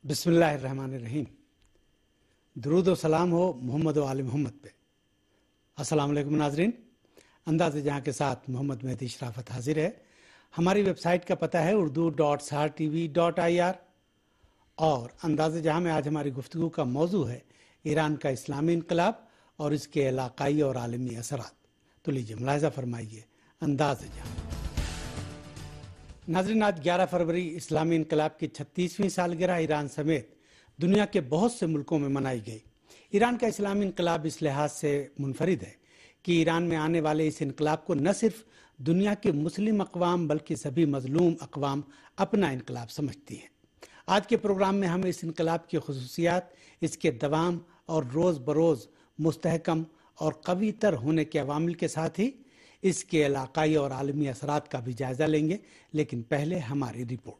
बिस्मिल्लाहिर्रहमानिर्रहीम। दरूद व सलाम हो मोहम्मद व आले मोहम्मद पे। अस्सलाम वालेकुम नाजरीन, अंदाज़ जहाँ के साथ मोहम्मद मेहदी शराफत हाजिर है। हमारी वेबसाइट का पता है urdu.sartv.ir और अंदाज़ जहाँ में आज हमारी गुफ्तगू का मौजू है ईरान का इस्लामी इनकलाब और इसके इलाक़ाई और आलमी असरात। तो लीजिए मुलाहिज़ा फरमाइए अंदाज़ जहाँ। नाज़रीन, आज 11 फरवरी इस्लामी इनकलाब की 36वीं सालगिरह ईरान समेत दुनिया के बहुत से मुल्कों में मनाई गई। ईरान का इस्लामी इनकलाब इस लिहाज से मुनफरिद है कि ईरान में आने वाले इस इनकलाब को न सिर्फ दुनिया के मुस्लिम अक़वाम बल्कि सभी मजलूम अक़वाम अपना इनकलाब समझती हैं। आज के प्रोग्राम में हम इस इनकलाब की खुसूसियात, इसके दवाम और रोज़ बरोज़ मुस्तहकम और कवी तर होने के अवामिल के साथ ही इसके इलाक़ाई और आलमी असरात का भी जायज़ा लेंगे। लेकिन पहले हमारी रिपोर्ट।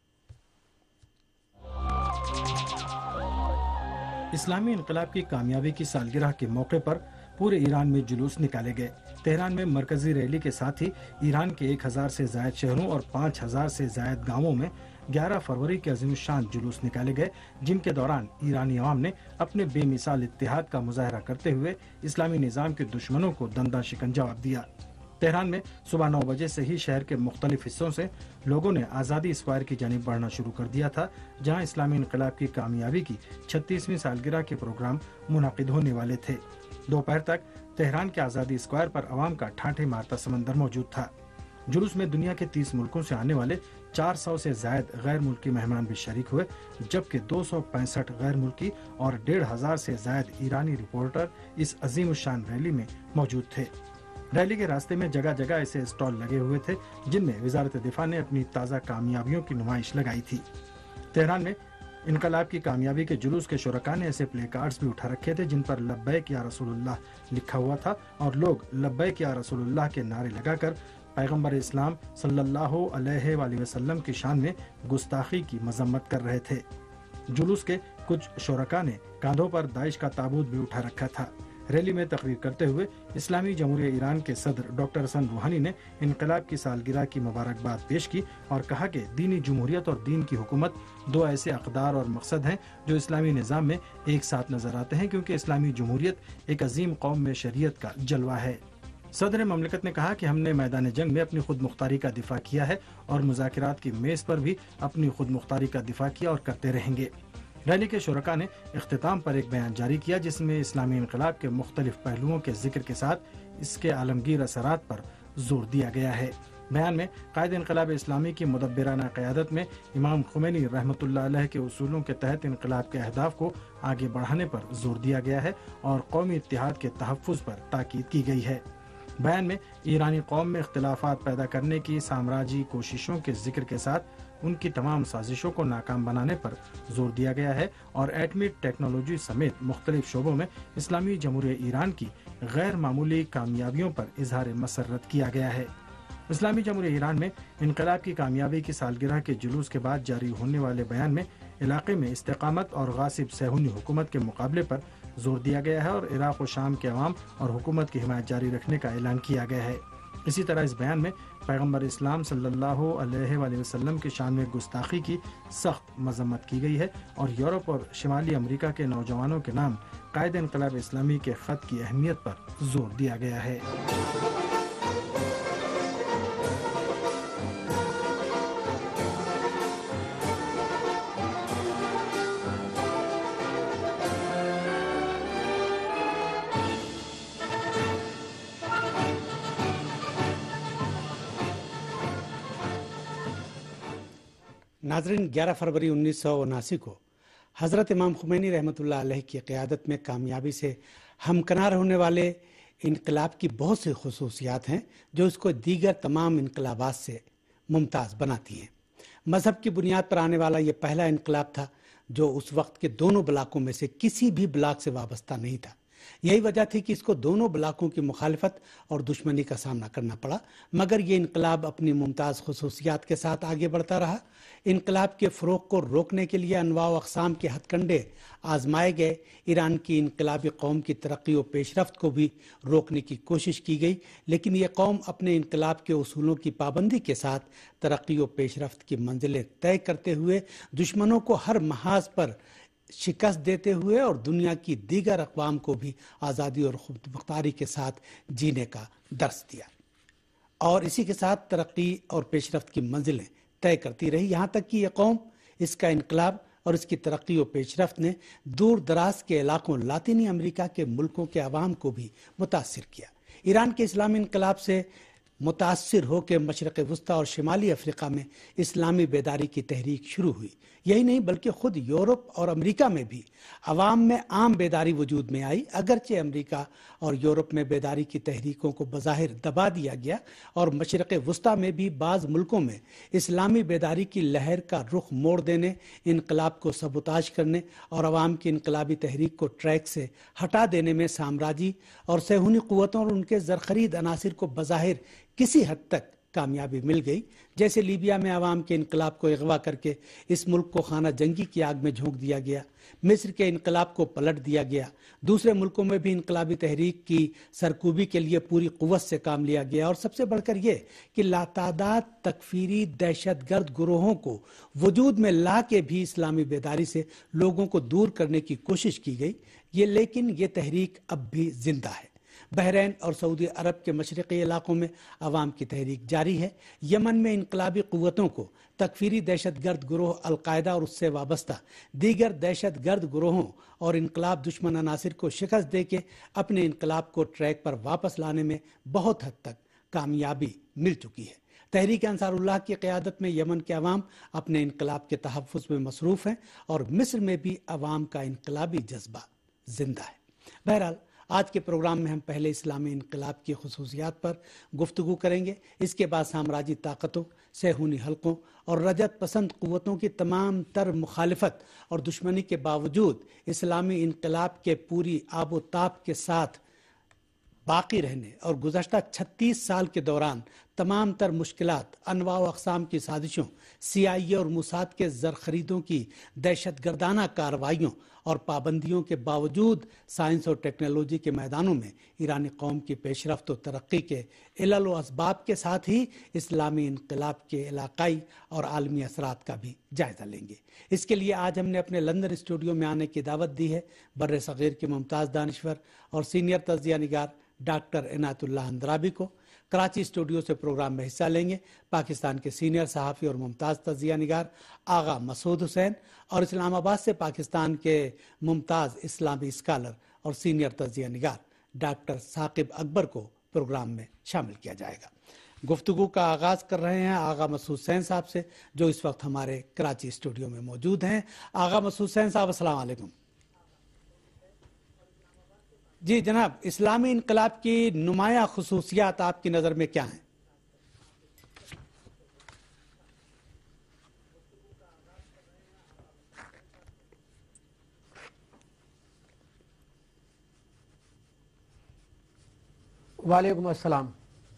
इस्लामी इनकलाब की कामयाबी की सालगिरह के मौके पर पूरे ईरान में जुलूस निकाले गए। तेहरान में मरकजी रैली के साथ ही ईरान के 1000 से जायद शहरों और 5000 से जायद गांवों में 11 फरवरी के अजीम शान जुलूस निकाले गए, जिनके दौरान ईरानी अवाम ने अपने बेमिसाल इत्तेहाद का मुजाहरा करते हुए इस्लामी निज़ाम के दुश्मनों को दंदा शिकन जवाब दिया। तेहरान में सुबह 9 बजे से ही शहर के मुख्तलिफ हिस्सों से लोगों ने आज़ादी स्क्वायर की जानिब बढ़ना शुरू कर दिया था, जहां इस्लामी इनकलाब की कामयाबी की 36वीं सालगिरह के प्रोग्राम मुनाकिद होने वाले थे। दोपहर तक तेहरान के आज़ादी स्क्वायर पर अवाम का ठाठे मारता समंदर मौजूद था। जुलूस में दुनिया के 30 मुल्कों से आने वाले 400 से जायद गैर मुल्की मेहमान भी शरीक हुए, जबकि 265 गैर मुल्की और 1500 से जायद ईरानी रिपोर्टर इस अजीम शान रैली में मौजूद थे। रैली के रास्ते में जगह जगह ऐसे स्टॉल लगे हुए थे जिनमें वजारत दिफा ने अपनी ताज़ा कामयाबियों की नुमाइश लगाई थी। तेहरान में इनकलाब की कामयाबी के जुलूस के शुरका ने ऐसे प्ले कार्ड्स भी उठा रखे थे जिन पर लब्बैक या रसूलुल्लाह लिखा हुआ था और लोग लब्बैक या रसूलुल्लाह के नारे लगाकर पैगम्बर इस्लाम सल्लल्लाहु अलैहि वसल्लम की शान में गुस्ताखी की मजम्मत कर रहे थे। जुलूस के कुछ शुरका ने कांधों पर दाइश का ताबूत भी उठा रखा था। रैली में तकरीर करते हुए इस्लामी जमहूरिया ईरान के सदर डॉक्टर हसन रूहानी ने इनकलाब की सालगिरह की मुबारकबाद पेश की और कहा कि दीनी जमहूरियत और दीन की हुकूमत दो ऐसे अक़दार और मकसद हैं जो इस्लामी निज़ाम में एक साथ नजर आते हैं, क्योंकि इस्लामी जमहूरियत एक अजीम कौम में शरीयत का जलवा है। सदर ममलिकत ने कहा कि हमने मैदान जंग में अपनी खुद मुख्तारी का दिफा किया है और मुज़ाकिरात की मेज़ पर भी अपनी खुद मुख्तारी का दिफा किया और करते रहेंगे। रैली के शुरका ने इख्तिताम पर एक बयान जारी किया जिसमें इस्लामी इनकलाब के मुख्तलिफ पहलुओं के जिक्र के साथ इसके आलमगीर असरात पर जोर दिया गया है। बयान में कायद इनकलाब इस्लामी की मुदब्बिराना क़यादत में इमाम खुमैनी रहमतुल्लाह अलैह के उसूलों के तहत इनकलाब के अहदाफ को आगे बढ़ाने पर जोर दिया गया है और कौमी इत्तेहाद के तहफ़्फ़ुज़ पर ताकीद की गई है। बयान में ईरानी कौम में इख्तिलाफात पैदा करने की साम्राज्यी कोशिशों के जिक्र के साथ उनकी तमाम साजिशों को नाकाम बनाने पर जोर दिया गया है और एटमी टेक्नोलॉजी समेत मुख्तलिफ शोबों में इस्लामी जमहूरिया ईरान की गैर मामूली कामयाबियों पर इजहार मसर्रत किया गया है। इस्लामी जमहूरिया ईरान में इनकलाब की कामयाबी की सालगिरह के जुलूस के बाद जारी होने वाले बयान में इलाके में इस्तेकामत और गासिब सहूनी हुकूमत के मुकाबले पर जोर दिया गया है और इराक और शाम के अवाम और हुकूमत की हिमायत जारी रखने का ऐलान किया गया है। इसी तरह इस बयान में पैगम्बर इस्लाम सल्लल्लाहु अलैहि वसल्लम की शान में गुस्ताखी की सख्त मजम्मत की गई है और यूरोप और शिमाली अमेरिका के नौजवानों के नाम कायद इनकलाब इस्लामी के खत की अहमियत पर जोर दिया गया है। नाजरीन, 11 फरवरी 1979 को हज़रत इमाम खुमैनी रहमतुल्लाह अलैह की क़यादत में कामयाबी से हमकनार होने वाले इनकलाब की बहुत सी खुसूसियात हैं जो इसको दीगर तमाम इनकलाबात से मुमताज़ बनाती हैं। मज़हब की बुनियाद पर आने वाला ये पहला इनकलाब था जो उस वक्त के दोनों ब्लाकों में से किसी भी ब्लाक से वाबस्ता नहीं था। یہی وجہ تھی کہ اس کو دونوں بلاکوں کی مخالفت اور دشمنی کا سامنا کرنا پڑا، مگر یہ انقلاب اپنی ممتاز خصوصیات کے ساتھ آگے بڑھتا رہا۔ انقلاب کے فروغ کو روکنے کے لیے انواع و اقسام کے ہتھ کنڈے آزمائے گئے۔ ایران کی انقلابی قوم کی ترقی و پیش رفت کو بھی روکنے کی کوشش کی گئی، لیکن یہ قوم اپنے انقلاب کے اصولوں کی پابندی کے ساتھ ترقی و پیش رفت کی منزلیں طے کرتے ہوئے دشمنوں کو ہر محاذ پر شکست دیتے ہوئے اور دنیا کی دیگر اقوام کو بھی آزادی اور خود مختاری کے ساتھ جینے کا درس دیا، اور اسی کے ساتھ ترقی اور پیش رفت کی منزلیں طے کرتی رہی، یہاں تک کہ یہ قوم، اس کا انقلاب اور اس کی ترقی و پیش رفت نے دور دراز کے علاقوں لاطینی امریکہ کے ملکوں کے عوام کو بھی متاثر کیا۔ ایران کے اسلامی انقلاب سے متاثر ہو کے مشرق وسطی اور شمالی افریقہ میں اسلامی بیداری کی تحریک شروع ہوئی۔ یہی نہیں بلکہ خود یورپ اور امریکہ میں بھی عوام میں عام بیداری وجود میں آئی، اگرچہ امریکہ اور یورپ میں بیداری کی تحریکوں کو بظاہر دبا دیا گیا، اور مشرق وسطی میں بھی بعض ملکوں میں اسلامی بیداری کی لہر کا رخ موڑ دینے، انقلاب کو سبوتاژ کرنے اور عوام کی انقلابی تحریک کو ٹریک سے ہٹا دینے میں سامراجی اور صہیونی قوتوں اور ان کے زرخرید عناصر کو بظاہر کسی حد تک کامیابی مل گئی، جیسے لیبیا میں عوام کے انقلاب کو اغوا کر کے اس ملک کو خانہ جنگی کی آگ میں جھونک دیا گیا، مصر کے انقلاب کو پلٹ دیا گیا، دوسرے ملکوں میں بھی انقلابی تحریک کی سرکوبی کے لیے پوری قوت سے کام لیا گیا، اور سب سے بڑھ کر یہ کہ لاتعداد تکفیری دہشت گرد گروہوں کو وجود میں لا کے بھی اسلامی بیداری سے لوگوں کو دور کرنے کی کوشش کی گئی، لیکن یہ تحریک اب بھی زندہ ہے۔ بحرین اور سعودی عرب کے مشرقی علاقوں میں عوام کی تحریک جاری ہے۔ یمن میں انقلابی قوتوں کو تکفیری دہشت گرد گروہ القاعدہ اور اس سے وابستہ دیگر دہشت گرد گروہوں اور انقلاب دشمن عناصر کو شکست دے کے اپنے انقلاب کو ٹریک پر واپس لانے میں بہت حد تک کامیابی مل چکی ہے۔ تحریک انصار اللہ کی قیادت میں یمن کے عوام اپنے انقلاب کے تحفظ میں مصروف ہیں، اور مصر میں بھی عوام کا انقلابی جذبہ زندہ ہے۔ بہرحال آج کے پروگرام میں ہم پہلے اسلامی انقلاب کی خصوصیات پر گفتگو کریں گے، اس کے بعد سامراجی طاقتوں، صہیونی حلقوں اور رجعت پسند قوتوں کی تمام تر مخالفت اور دشمنی کے باوجود اسلامی انقلاب کے پوری آب و تاب کے ساتھ باقی رہنے اور گزشتہ 36 سال کے دوران تمام تر مشکلات، انواع و اقسام کی سازشوں، CIA اور موساد کے زرخریدوں کی دہشت گردانہ کارروائیوں اور پابندیوں کے باوجود سائنس اور ٹیکنالوجی کے میدانوں میں ایرانی قوم کی پیش رفت و ترقی کے علل و اسباب کے ساتھ ہی اسلامی انقلاب کے علاقائی اور عالمی اثرات کا بھی جائزہ لیں گے۔ اس کے لیے آج ہم نے اپنے لندن اسٹوڈیو میں آنے کی دعوت دی ہے بر صغیر کے ممتاز دانشور اور سینئر تجزیہ نگار ڈاکٹر عنایت اللہ اندرابی کو۔ کراچی اسٹوڈیو سے پروگرام میں حصہ لیں گے پاکستان کے سینئر صحافی اور ممتاز تجزیہ نگار آغا مسعود حسین، اور اسلام آباد سے پاکستان کے ممتاز اسلامی اسکالر اور سینئر تجزیہ نگار ڈاکٹر ثاقب اکبر کو پروگرام میں شامل کیا جائے گا۔ گفتگو کا آغاز کر رہے ہیں آغا مسعود حسین صاحب سے، جو اس وقت ہمارے کراچی اسٹوڈیو میں موجود ہیں۔ آغا مسعود حسین صاحب، السلام علیکم۔ جی جناب، اسلامی انقلاب کی نمایاں خصوصیات آپ کی نظر میں کیا ہیں؟ وعلیکم السلام۔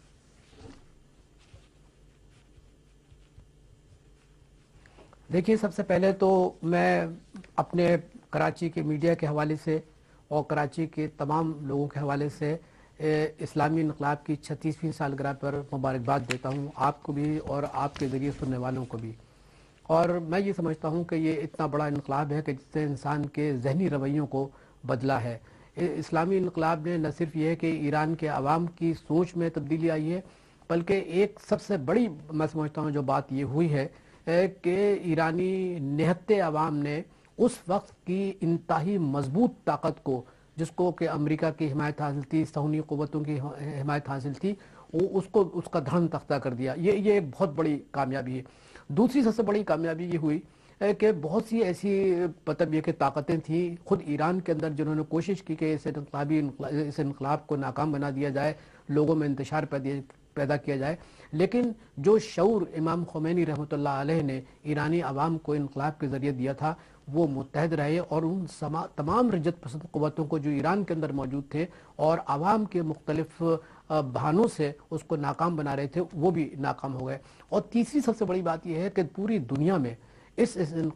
دیکھیے، سب سے پہلے تو میں اپنے کراچی کے میڈیا کے حوالے سے اور کراچی کے تمام لوگوں کے حوالے سے اسلامی انقلاب کی 36ویں سالگرہ پر مبارکباد دیتا ہوں، آپ کو بھی اور آپ کے ذریعے سننے والوں کو بھی۔ اور میں یہ سمجھتا ہوں کہ یہ اتنا بڑا انقلاب ہے کہ جس سے انسان کے ذہنی رویوں کو بدلا ہے۔ اسلامی انقلاب نے نہ صرف یہ ہے کہ ایران کے عوام کی سوچ میں تبدیلی آئی ہے، بلکہ ایک سب سے بڑی میں سمجھتا ہوں جو بات یہ ہوئی ہے کہ ایرانی نہتے عوام نے اس وقت کی انتہائی مضبوط طاقت کو، جس کو کہ امریکہ کی حمایت حاصل تھی، صہیونی قوتوں کی حمایت حاصل تھی، اس کا دھڑم تختہ کر دیا۔ یہ ایک بہت بڑی کامیابی ہے۔ دوسری سب سے بڑی کامیابی یہ ہوئی کہ بہت سی ایسی مطلب یہ کہ طاقتیں تھیں خود ایران کے اندر جنہوں نے کوشش کی کہ اس انقلاب کو ناکام بنا دیا جائے، لوگوں میں انتشار پیدا کیا جائے، لیکن جو شعور امام خمینی رحمۃ اللہ علیہ نے ایرانی عوام کو انقلاب کے ذریعے دیا تھا وہ متحد رہے، اور ان تمام رجت پسند قوتوں کو جو ایران کے اندر موجود تھے اور عوام کے مختلف بہانوں سے اس کو ناکام بنا رہے تھے، وہ بھی ناکام ہو گئے۔ اور تیسری سب سے بڑی بات یہ ہے کہ پوری دنیا میں اس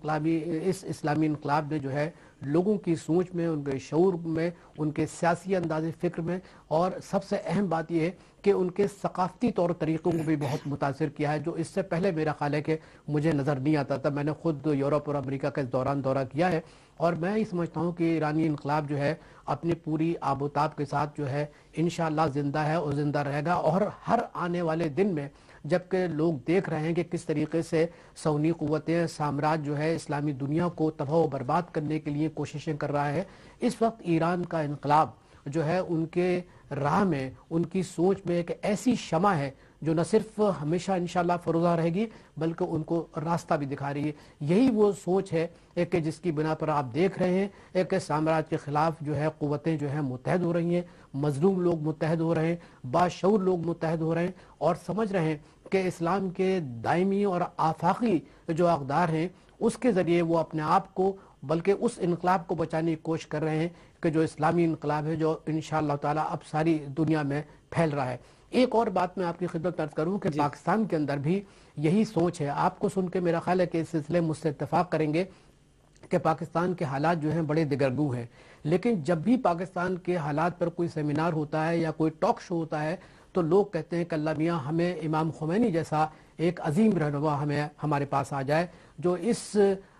اسلامی انقلاب نے جو ہے لوگوں کی سوچ میں، ان کے شعور میں، ان کے سیاسی انداز فکر میں، اور سب سے اہم بات یہ ہے کہ ان کے ثقافتی طور طریقوں کو بھی بہت متاثر کیا ہے، جو اس سے پہلے میرا خیال ہے کہ مجھے نظر نہیں آتا تھا۔ میں نے خود یورپ اور امریکہ کے دوران دورہ کیا ہے، اور میں یہ سمجھتا ہوں کہ ایرانی انقلاب جو ہے اپنی پوری آب و تاب کے ساتھ جو ہے انشاءاللہ زندہ ہے اور زندہ رہے گا، اور ہر آنے والے دن میں جبکہ لوگ دیکھ رہے ہیں کہ کس طریقے سے صہیونی قوتیں، سامراج جو ہے اسلامی دنیا کو تباہ و برباد کرنے کے لیے کوششیں کر رہا ہے، اس وقت ایران کا انقلاب جو ہے ان کے راہ میں، ان کی سوچ میں ایک ایسی شمع ہے جو نہ صرف ہمیشہ انشاءاللہ فروزہ رہے گی بلکہ ان کو راستہ بھی دکھا رہی ہے۔ یہی وہ سوچ ہے کہ جس کی بنا پر آپ دیکھ رہے ہیں ایک سامراج کے خلاف جو ہے قوتیں جو ہیں متحد ہو رہی ہیں، مظلوم لوگ متحد ہو رہے ہیں، باشعور لوگ متحد ہو رہے ہیں، اور سمجھ رہے ہیں کہ اسلام کے دائمی اور آفاقی جو اقدار ہیں اس کے ذریعے وہ اپنے آپ کو بلکہ اس انقلاب کو بچانے کی کوشش کر رہے ہیں کہ جو اسلامی انقلاب ہے جو انشاءاللہ تعالی اب ساری دنیا میں پھیل رہا ہے۔ ایک اور بات میں آپ کی خدمت عرض کروں کہ پاکستان کے اندر بھی یہی سوچ ہے۔ آپ کو سن کے میرا خیال ہے کہ اس سلسلے مجھ سے اتفاق کریں گے کہ پاکستان کے حالات جو ہیں بڑے دگرگوں ہیں، لیکن جب بھی پاکستان کے حالات پر کوئی سیمینار ہوتا ہے یا کوئی ٹاک شو ہوتا ہے تو لوگ کہتے ہیں کہ اللہ میاں ہمیں امام خمینی جیسا ایک عظیم رہنما ہمارے پاس آ جائے جو اس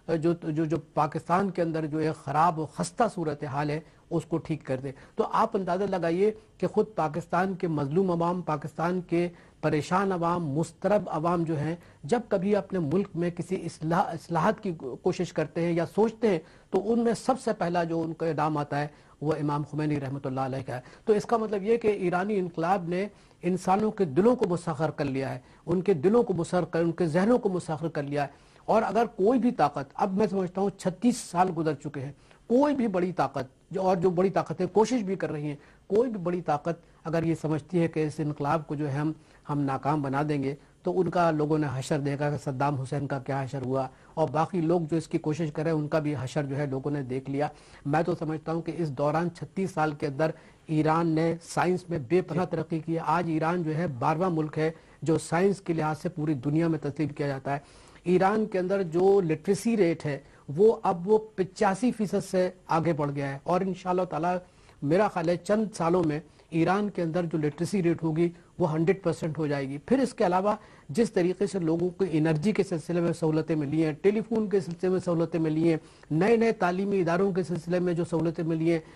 جو پاکستان کے اندر جو ایک خراب و خستہ صورتحال ہے اس کو ٹھیک کر دے۔ تو آپ اندازہ لگائیے کہ خود پاکستان کے مظلوم عوام، پاکستان کے پریشان عوام، مضطرب عوام جو ہیں جب کبھی اپنے ملک میں کسی اصلاحات کی کوشش کرتے ہیں یا سوچتے ہیں تو ان میں سب سے پہلا جو ان کا نام آتا ہے وہ امام خمینی رحمۃ اللہ علیہ کا ہے۔ تو اس کا مطلب یہ کہ ایرانی انقلاب نے انسانوں کے دلوں کو مسخر کر لیا ہے، ان کے دلوں کو مسخر کر، ان کے ذہنوں کو مسخر کر لیا ہے۔ اور اگر کوئی بھی طاقت، اب میں سمجھتا ہوں 36 سال گزر چکے ہیں، کوئی بھی بڑی طاقت اور جو بڑی طاقتیں کوشش بھی کر رہی ہیں، کوئی بھی بڑی طاقت اگر یہ سمجھتی ہے کہ اس انقلاب کو جو ہے ہم ناکام بنا دیں گے تو ان کا لوگوں نے حشر دیکھا کہ صدام حسین کا کیا حشر ہوا، اور باقی لوگ جو اس کی کوشش کر رہے ہیں ان کا بھی حشر جو ہے لوگوں نے دیکھ لیا۔ میں تو سمجھتا ہوں کہ اس دوران 36 سال کے اندر ایران نے سائنس میں بے پناہ ترقی کی ہے۔ آج ایران جو ہے 12واں ملک ہے جو سائنس کے لحاظ سے پوری دنیا میں تسلیم کیا جاتا ہے۔ ایران کے اندر جو لٹریسی ریٹ ہے وہ اب 85% سے آگے بڑھ گیا ہے، اور انشاءاللہ تعالی میرا خیال ہے چند سالوں میں ایران کے اندر جو لٹریسی ریٹ ہوگی وہ 100% ہو جائے گی۔ پھر اس کے علاوہ جس طریقے سے لوگوں کو انرجی کے سلسلے میں سہولتیں ملی ہیں، ٹیلی فون کے سلسلے میں سہولتیں ملی ہیں، نئے نئے تعلیمی اداروں کے سلسلے میں جو سہولتیں ملی ہیں،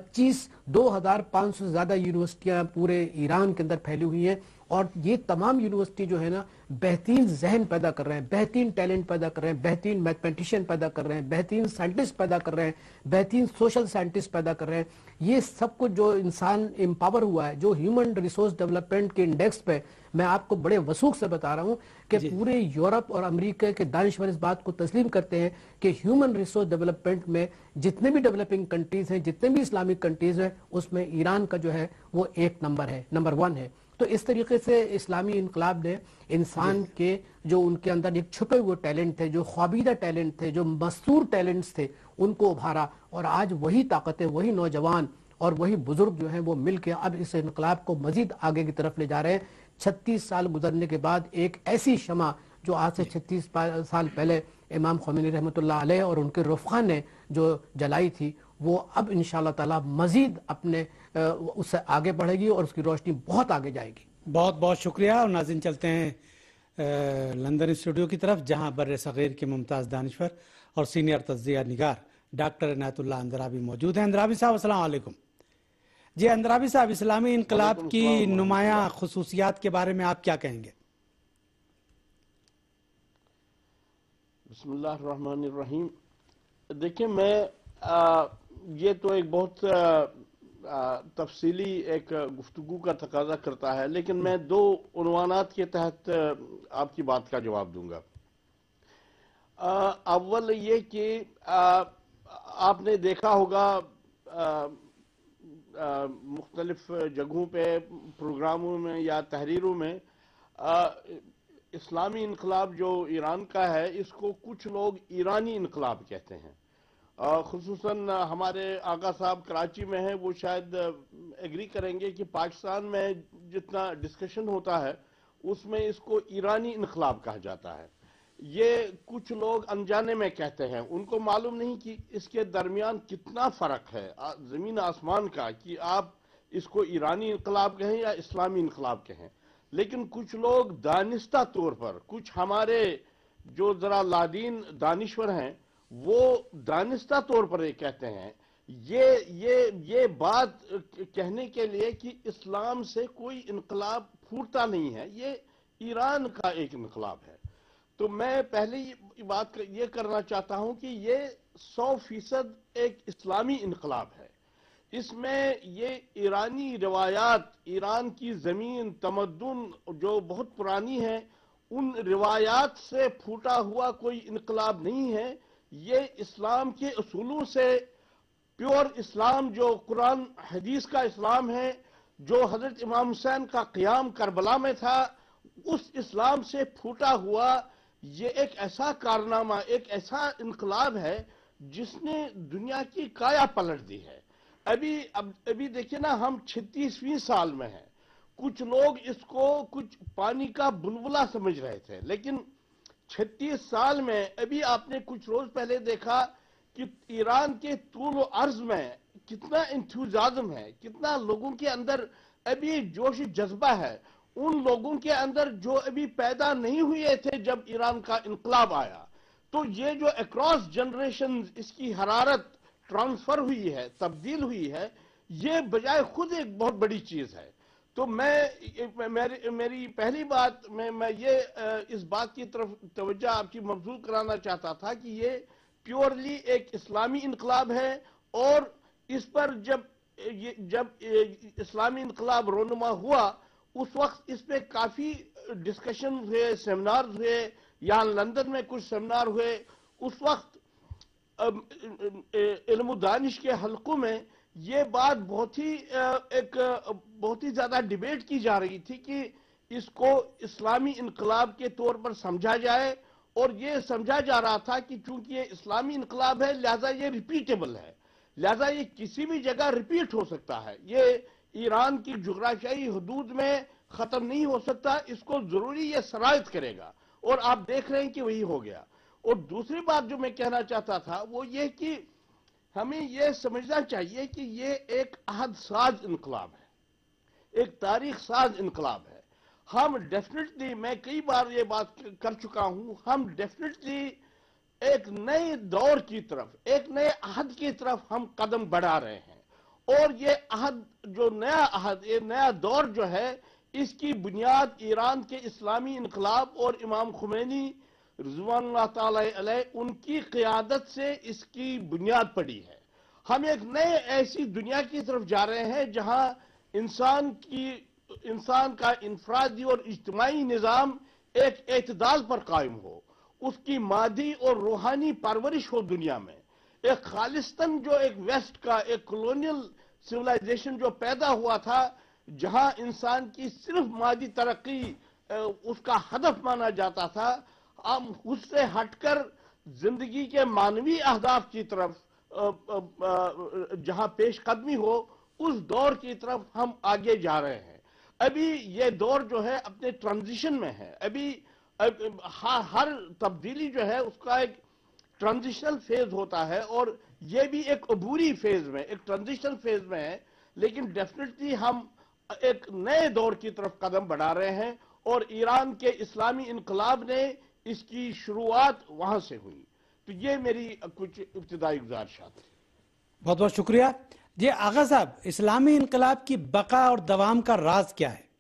25,500 سے زیادہ یونیورسٹیاں پورے ایران کے اندر پھیلی ہوئی ہیں، اور یہ تمام یونیورسٹی جو ہے نا بہترین ذہن پیدا کر رہے ہیں، بہترین ٹیلنٹ پیدا کر رہے ہیں، بہترین میتھمیٹیشین پیدا کر رہے ہیں، بہترین سائنٹسٹ پیدا کر رہے ہیں، بہترین سوشل سائنٹسٹ پیدا کر رہے ہیں۔ یہ سب کچھ جو انسان امپاور ہوا ہے، جو ہیومن ریسورس ڈیولپمنٹ کے انڈیکس پہ میں آپ کو بڑے وثوق سے بتا رہا ہوں کہ پورے یورپ اور امریکہ کے دانشور اس بات کو تسلیم کرتے ہیں کہ ہیومن ریسورس ڈیولپمنٹ میں جتنے بھی ڈیولپنگ کنٹریز ہیں، جتنے بھی اسلامک کنٹریز ہیں، اس میں ایران کا جو ہے وہ ایک نمبر ہے، نمبر 1 ہے۔ تو اس طریقے سے اسلامی انقلاب نے انسان کے جو ان کے اندر ایک چھپے ہوئے ٹیلنٹ تھے، جو خوابیدہ ٹیلنٹ تھے، جو مستور ٹیلنٹس تھے، ان کو ابھارا، اور آج وہی طاقتیں، وہی نوجوان اور وہی بزرگ جو ہیں وہ مل کے اب اس انقلاب کو مزید آگے کی طرف لے جا رہے ہیں۔ 36 سال گزرنے کے بعد ایک ایسی شمع جو آج سے 36 سال پہلے امام خمینی رحمۃ اللہ علیہ اور ان کے رفقا نے جو جلائی تھی، وہ اب انشاءاللہ تعالی مزید اپنے اس سے آگے بڑھے گی اور اس کی روشنی بہت آگے جائے گی۔ بہت بہت شکریہ۔ اور ناظرین چلتے ہیں لندن اسٹوڈیو کی طرف، جہاں بر صغیر کے ممتاز دانشور اور سینئر تجزیہ نگار ڈاکٹر عنایت اللہ اندرابی موجود ہیں۔ اندرابی صاحب السلام علیکم۔ جی اندرابی صاحب، اسلامی انقلاب کی نمایاں خصوصیات کے بارے میں آپ کیا کہیں گے؟ بسم اللہ الرحمن الرحیم۔ دیکھیں، میں یہ تو ایک بہت تفصیلی ایک گفتگو کا تقاضا کرتا ہے، لیکن میں 2 عنوانات کے تحت آپ کی بات کا جواب دوں گا۔ اول یہ کہ آپ نے دیکھا ہوگا मुख्तलिफ जगहों पे प्रोग्रामों में या तहरीरों में इस्लामी इनकलाब जो ईरान का है इसको कुछ लोग ईरानी इनकलाब कहते हैं। खुसूसन हमारे आगा साहब कराची में हैं, वो शायद एग्री करेंगे कि पाकिस्तान में जितना डिस्कशन होता है उसमें इसको ईरानी इनकलाब कहा जाता है। ये कुछ लोग अनजाने में कहते हैं, उनको मालूम नहीं कि इसके दरमियान कितना फर्क है जमीन आसमान का, कि आप इसको ईरानी इनकलाब कहें या इस्लामी इनकलाब कहें। लेकिन कुछ लोग दानिस्ता तौर पर, कुछ हमारे जो जरा लादीन दानिश्वर हैं वो दानिस्ता तौर पर ये कहते हैं, ये बात कहने के लिए कि इस्लाम से कोई इनकलाब फूटता नहीं है, ये ईरान का एक इनकलाब है। तो मैं पहले बात ये करना चाहता हूं कि ये 100% एक इस्लामी इनकलाब है। इसमें ये ईरानी रिवायात, ईरान की जमीन तमद्दुन जो बहुत पुरानी है, उन रिवायात से फूटा हुआ कोई इनकलाब नहीं है। ये इस्लाम के उसूलों से प्योर इस्लाम, जो कुरान हदीस का इस्लाम है, जो हजरत इमाम हुसैन का क़याम करबला में था, उस इस्लाम से फूटा हुआ ये एक ऐसा कारनामा, एक ऐसा इनकलाब है जिसने दुनिया की काया पलट दी है। अभी देखिए ना, हम 36वीं साल में हैं। कुछ लोग इसको कुछ पानी का बुलबुला समझ रहे थे, लेकिन 36 साल में अभी आपने कुछ रोज पहले देखा कि ईरान के तूल अर्ज में कितना इंथुजाज्म है, कितना लोगों के अंदर अभी जोश जज्बा है। उन लोगों के अंदर जो अभी पैदा नहीं हुए थे जब ईरान का इनकलाब आया। तो ये जो अक्रॉस जनरेशन इसकी हरारत ट्रांसफर हुई है, तब्दील हुई है, ये बजाय खुद एक बहुत बड़ी चीज है। तो मेरी पहली बात मैं ये इस बात की तरफ तवज्जो आपकी मबजूल कराना चाहता था कि ये प्योरली एक इस्लामी इनकलाब है। और इस पर जब इस्लामी इनकलाब रोनुमा हुआ उस वक्त इस पे काफी डिस्कशन हुए, सेमिनार हुए, यहाँ लंदन में कुछ सेमिनार हुए। उस वक्त इल्म दानिश के हलकों में ये बात बहुत ही ज्यादा डिबेट की जा रही थी कि इसको इस्लामी इनकलाब के तौर पर समझा जाए। और ये समझा जा रहा था कि चूंकि ये इस्लामी इनकलाब है लिहाजा ये रिपीटेबल है, लिहाजा ये किसी भी जगह रिपीट हो सकता है, ये ईरान की जुग्राफियाई हदूद में खत्म नहीं हो सकता, इसको जरूरी ये शराइत करेगा। और आप देख रहे हैं कि वही हो गया। और दूसरी बात जो मैं कहना चाहता था वो ये कि हमें ये समझना चाहिए कि ये एक अहद साज इनकलाब है, एक तारीख साज इनकलाब है। हम डेफिनेटली, मैं कई बार ये बात कर चुका हूं, हम डेफिनेटली एक नए दौर की तरफ, एक नए अहद की तरफ हम कदम बढ़ा रहे हैं। और ये अहद, जो नया अहद, ये नया दौर जो है, इसकी बुनियाद ईरान के इस्लामी इनकलाब और इमाम खुमैनी रिज़वानुल्लाह ताला अलैह उनकी क़यादत से इसकी बुनियाद पड़ी है। हम एक नए ऐसी दुनिया की तरफ जा रहे हैं जहां इंसान का इंफरादी और इज्तिमाई निज़ाम एक एतदाल पर कायम हो, उसकी मादी और रूहानी परवरिश हो दुनिया में। एक खालिस्तान जो एक वेस्ट का एक कॉलोनियल सिविलाइजेशन जो पैदा हुआ था, जहां इंसान की सिर्फ मादी तरक्की उसका हदफ माना जाता था, हम उससे हटकर जिंदगी के मानवी अहदाफ की तरफ जहां पेश कदमी हो, उस दौर की तरफ हम आगे जा रहे हैं। अभी ये दौर जो है अपने ट्रांजिशन में है। अभी हर तब्दीली जो है उसका एक ट्रांजिशनल फेज होता है, और ये भी एक अबूरी फेज में, एक ट्रांजिशनल फेज में है। लेकिन डेफिनेटली हम एक नए दौर की तरफ कदम बढ़ा रहे हैं, और ईरान के इस्लामी इनकलाब ने इसकी शुरुआत वहां से हुई। तो ये मेरी कुछ इब्तिदाई गुजारिशात थी। बहुत बहुत शुक्रिया जी। आगा साहब, इस्लामी इनकलाब की बका और दवाम का राज क्या है?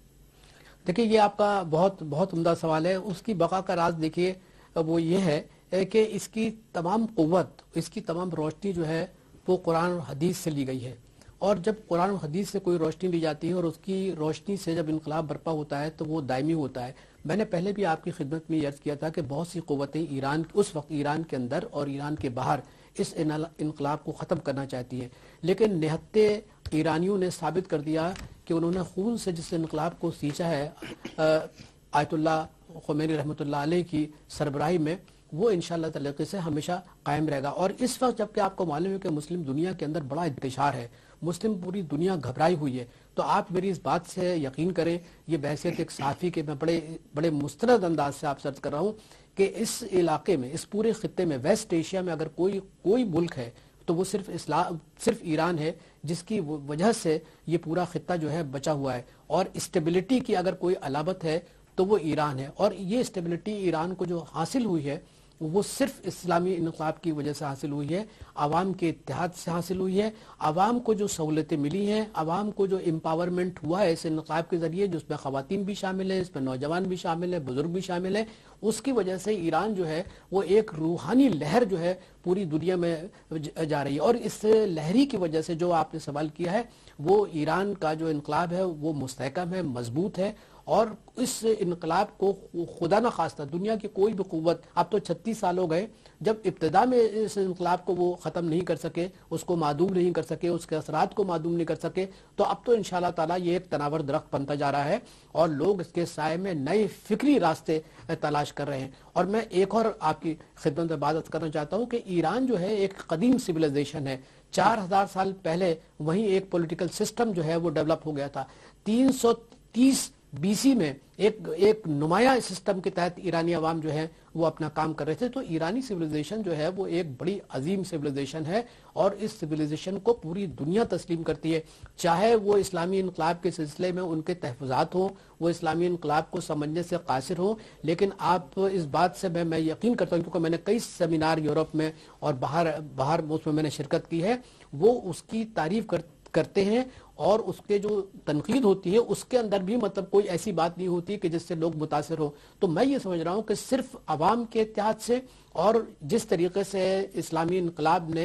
देखिए, ये आपका बहुत बहुत उम्दा सवाल है। उसकी बका का राज देखिए वो ये है کہ اس کی تمام قوت، اس کی تمام روشنی جو ہے وہ قرآن اور حدیث سے لی گئی ہے، اور جب قرآن و حدیث سے کوئی روشنی لی جاتی ہے اور اس کی روشنی سے جب انقلاب برپا ہوتا ہے تو وہ دائمی ہوتا ہے۔ میں نے پہلے بھی آپ کی خدمت میں عرض کیا تھا کہ بہت سی قوتیں اس وقت ایران کے اندر اور ایران کے باہر اس انقلاب کو ختم کرنا چاہتی ہیں، لیکن نہتے ایرانیوں نے ثابت کر دیا کہ انہوں نے خون سے جس انقلاب کو سینچا ہے آیت اللہ خمینی رحمۃ اللہ علیہ کی سربراہی میں، وہ انشاءاللہ تعالی سے ہمیشہ قائم رہے گا۔ اور اس وقت جبکہ آپ کو معلوم ہے کہ مسلم دنیا کے اندر بڑا انتشار ہے، مسلم پوری دنیا گھبرائی ہوئی ہے، تو آپ میری اس بات سے یقین کریں، یہ بحیثیت ایک صحافی کے میں بڑے مستند انداز سے آپ سے عرض کر رہا ہوں کہ اس علاقے میں، اس پورے خطے میں، ویسٹ ایشیا میں اگر کوئی ملک ہے تو وہ صرف ایران ہے، جس کی وجہ سے یہ پورا خطہ جو ہے بچا ہوا ہے، اور اسٹیبلٹی کی اگر کوئی علامت ہے تو وہ ایران ہے۔ اور یہ اسٹیبلٹی ایران کو جو حاصل ہوئی ہے وہ صرف اسلامی انقلاب کی وجہ سے حاصل ہوئی ہے، عوام کے اتحاد سے حاصل ہوئی ہے، عوام کو جو سہولتیں ملی ہیں، عوام کو جو امپاورمنٹ ہوا ہے اس انقلاب کے ذریعے، جس میں خواتین بھی شامل ہیں، اس میں نوجوان بھی شامل ہیں، بزرگ بھی شامل ہیں، اس کی وجہ سے ایران جو ہے وہ ایک روحانی لہر جو ہے پوری دنیا میں جا رہی ہے۔ اور اس لہری کی وجہ سے جو آپ نے سوال کیا ہے، وہ ایران کا جو انقلاب ہے وہ مستحکم ہے، مضبوط ہے، اور اس انقلاب کو خدا نہ خواستہ دنیا کی کوئی بھی قوت، اب تو 36 سال ہو گئے، جب ابتدا میں اس انقلاب کو وہ ختم نہیں کر سکے، اس کو معدوم نہیں کر سکے، اس کے اثرات کو معدوم نہیں کر سکے، تو اب تو انشاءاللہ تعالی یہ ایک تناور درخت بنتا جا رہا ہے اور لوگ اس کے سائے میں نئے فکری راستے تلاش کر رہے ہیں۔ اور میں ایک اور آپ کی خدمت میں بات کرنا چاہتا ہوں کہ ایران جو ہے ایک قدیم سویلائزیشن ہے، 4000 سال پہلے وہیں ایک پولیٹیکل سسٹم جو ہے وہ ڈیولپ ہو گیا تھا۔ 330 BC میں ایک نمایاں سسٹم کے تحت ایرانی عوام جو ہے وہ اپنا کام کر رہے تھے۔ تو ایرانی سویلائزیشن جو ہے وہ ایک بڑی عظیم سویلائزیشن ہے، اور اس سویلائزیشن کو پوری دنیا تسلیم کرتی ہے، چاہے وہ اسلامی انقلاب کے سلسلے میں ان کے تحفظات ہوں، وہ اسلامی انقلاب کو سمجھنے سے قاصر ہوں۔ لیکن آپ اس بات سے میں یقین کرتا ہوں، کیونکہ میں نے کئی سیمینار یورپ میں اور باہر اس میں نے شرکت کی ہے، وہ اس کی تعریف کرتے ہیں، اور اس کے جو تنقید ہوتی ہے اس کے اندر بھی مطلب کوئی ایسی بات نہیں ہوتی کہ جس سے لوگ متاثر ہو۔ تو میں یہ سمجھ رہا ہوں کہ صرف عوام کے اتحاد سے، اور جس طریقے سے اسلامی انقلاب نے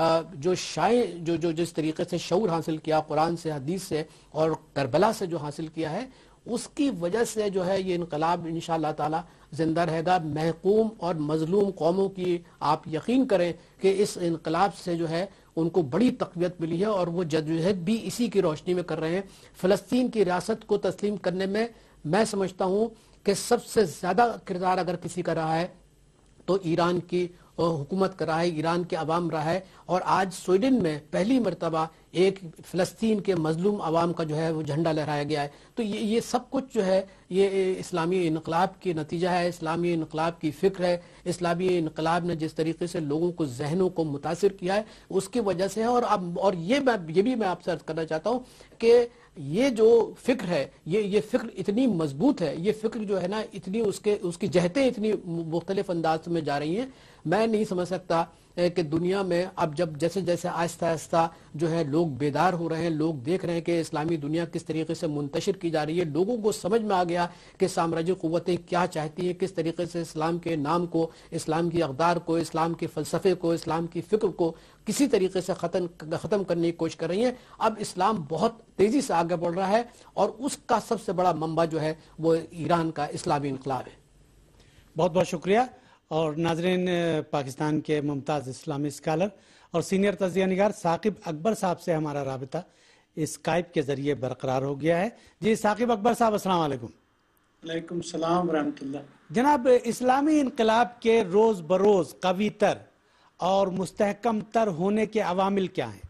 جس طریقے سے شعور حاصل کیا قرآن سے، حدیث سے، اور کربلا سے جو حاصل کیا ہے، اس کی وجہ سے جو ہے یہ انقلاب انشاءاللہ تعالی زندہ رہے گا۔ محکوم اور مظلوم قوموں کی آپ یقین کریں کہ اس انقلاب سے جو ہے ان کو بڑی تقویت ملی ہے، اور وہ جدوجہد بھی اسی کی روشنی میں کر رہے ہیں۔ فلسطین کی ریاست کو تسلیم کرنے میں سمجھتا ہوں کہ سب سے زیادہ کردار اگر کسی کا رہا ہے تو ایران کی حکومت کر رہا ہے، ایران کے عوام رہا ہے۔ اور آج سویڈن میں پہلی مرتبہ ایک فلسطین کے مظلوم عوام کا جو ہے وہ جھنڈا لہرایا گیا ہے۔ تو یہ سب کچھ جو ہے یہ اسلامی انقلاب کی نتیجہ ہے، اسلامی انقلاب کی فکر ہے، اسلامی انقلاب نے جس طریقے سے لوگوں کو، ذہنوں کو متاثر کیا ہے اس کی وجہ سے ہے۔ اور یہ بھی میں آپ سے عرض کرنا چاہتا ہوں کہ یہ جو فکر ہے، یہ فکر اتنی مضبوط ہے، یہ فکر جو ہے نا اتنی اس کی جہتیں اتنی مختلف انداز میں جا رہی ہیں، میں نہیں سمجھ سکتا کہ دنیا میں اب جیسے آہستہ آہستہ جو ہے لوگ بیدار ہو رہے ہیں، لوگ دیکھ رہے ہیں کہ اسلامی دنیا کس طریقے سے منتشر کی جا رہی ہے، لوگوں کو سمجھ میں آ گیا کہ سامراجی قوتیں کیا چاہتی ہیں، کس طریقے سے اسلام کے نام کو، اسلام کی اقدار کو، اسلام کے فلسفے کو، اسلام کی فکر کو کسی طریقے سے ختم کرنے کی کوشش کر رہی ہیں۔ اب اسلام بہت تیزی سے آگے بڑھ رہا ہے، اور اس کا سب سے بڑا منبع جو ہے وہ ایران کا اسلامی انقلاب ہے۔ بہت بہت شکریہ۔ اور ناظرین، پاکستان کے ممتاز اسلامی اسکالر اور سینئر تجزیہ نگار ثاقب اکبر صاحب سے ہمارا رابطہ اسکائپ کے ذریعے برقرار ہو گیا ہے۔ جی ثاقب اکبر صاحب، السلام علیکم۔ وعلیکم السلام ورحمۃ اللہ۔ جناب، اسلامی انقلاب کے روز بروز قوی تر اور مستحکم تر ہونے کے عوامل کیا ہیں؟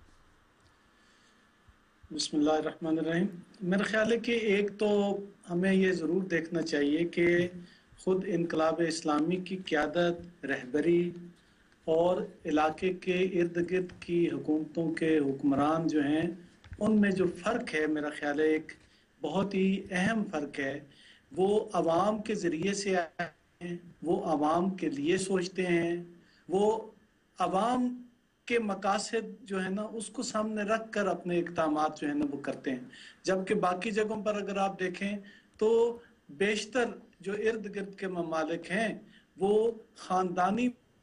بسم اللہ الرحمن الرحیم۔ میرا خیال ہے کہ ایک تو ہمیں یہ ضرور دیکھنا چاہیے کہ خود انقلاب اسلامی کی قیادت، رہبری اور علاقے کے ارد گرد کی حکومتوں کے حکمران جو ہیں ان میں جو فرق ہے، میرا خیال ہے ایک بہت ہی اہم فرق ہے۔ وہ عوام کے ذریعے سے آئے ہیں، وہ عوام کے لیے سوچتے ہیں، وہ عوام کے مقاصد جو ہے نا اس کو سامنے رکھ کر اپنے اقدامات جو ہے نا وہ کرتے ہیں۔ جبکہ باقی جگہوں پر اگر آپ دیکھیں تو بیشتر جو ارد گرد کے ممالک ہیں وہ خاندانی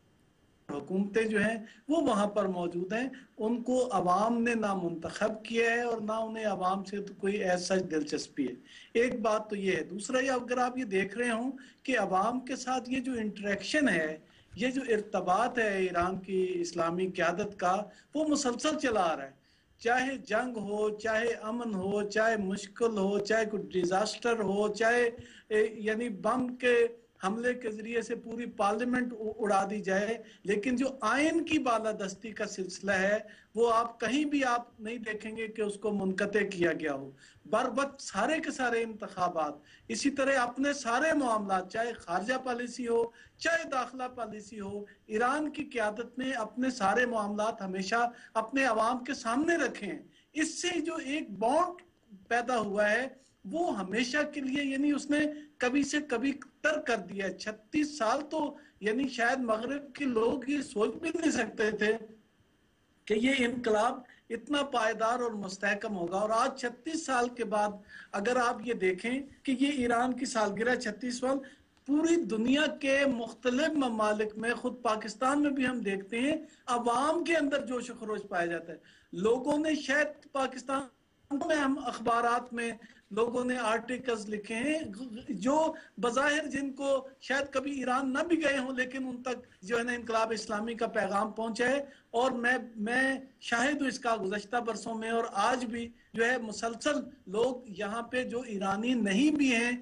हुकूमतें जो हैं वो वहाँ पर मौजूद हैं। उनको अवाम ने ना मुंतखब किया है और ना उन्हें अवाम से तो कोई ऐसा दिलचस्पी है। एक बात तो ये है। दूसरा, ये अगर आप ये देख रहे हो कि अवाम के साथ ये जो इंटरेक्शन है, ये जो इर्तबात है ईरान की इस्लामी क़यादत का, वो मुसलसल चला आ रहा है। चाहे जंग हो, चाहे अमन हो, चाहे मुश्किल हो, चाहे कोई डिजास्टर हो, चाहे यानी बम के हमले के जरिए से पूरी पार्लियामेंट उड़ा दी जाए, लेकिन जो आयन की बालादस्ती का सिलसिला है वो आप कहीं भी आप नहीं देखेंगे कि उसको मुनक़ते किया गया हो। बरवक्त सारे के सारे इंतखाबात, इसी तरह अपने सारे मामलात, चाहे खारजा पॉलिसी हो चाहे दाखिला पॉलिसी हो, ईरान की क़यादत ने अपने सारे मामलात हमेशा अपने अवाम के सामने रखे हैं। इससे जो एक बॉन्ड पैदा हुआ है वो हमेशा के लिए, यानी उसने कभी से कभी तर कर दिया है। 36 साल तो यानी शायद मगरिब के लोग ये सोच भी नहीं सकते थे कि ये इनकलाब इतना पायदार और मुस्तहकम होगा। और आज 36 साल के बाद अगर आप ये देखें कि ये ईरान की सालगिरह 36 साल, पूरी दुनिया के मुख्तलिफ ममालिक में, खुद पाकिस्तान में भी हम देखते हैं अवाम के अंदर जोश व खरोश पाया जाता है। लोगों ने शायद पाकिस्तान में, हम अखबारात में लोगों ने आर्टिकल्स लिखे हैं जो बज़ाहिर जिनको शायद कभी ईरान ना भी गए हों, लेकिन उन तक जो है ना इनकलाब इस्लामी का पैगाम पहुंचा है। और मैं शाहिद हूँ इसका गुज़श्ता बरसों में, और आज भी जो है मुसलसल लोग यहाँ पे जो ईरानी नहीं भी हैं,